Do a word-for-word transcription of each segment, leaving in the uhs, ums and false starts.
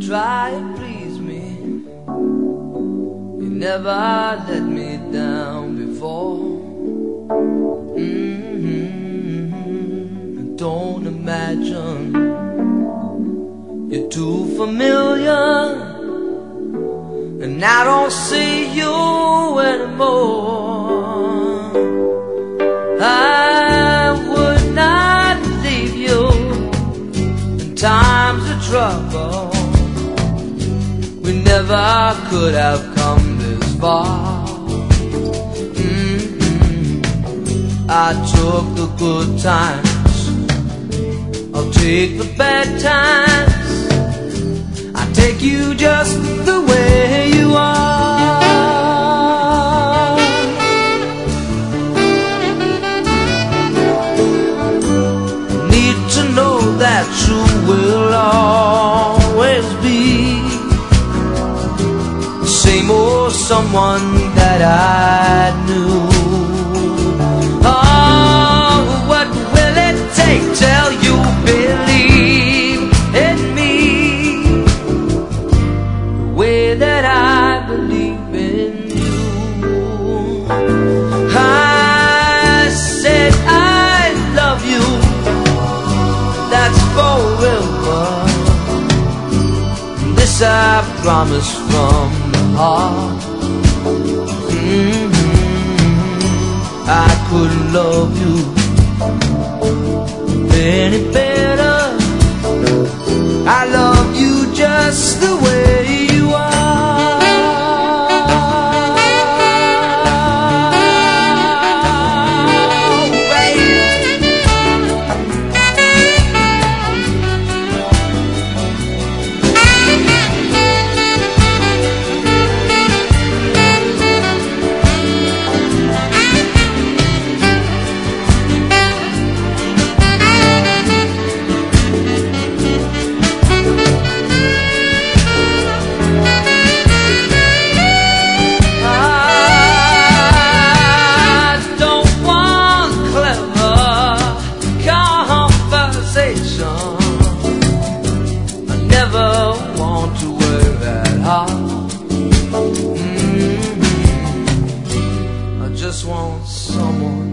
try and please me. You never let me down before. Mm-hmm. Don't imagine you're too familiar, and I don't see you anymore. I would not leave you in times of trouble. We never could have come this far. Mm-hmm. I took the good times, I'll take the bad times. I take you just the way you are. Need to know that you will always be the same old someone that I knew. Oh, what will it take till you believe in me the way that I believe in you? I said I love you, that's forever. This I promise from the heart. Mm-hmm. I couldn't love you any better. I love you just the way you are. I never want to work that hard. Mm-hmm. I just want someone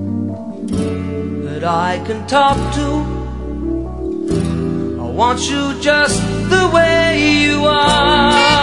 that I can talk to. I want you just the way you are.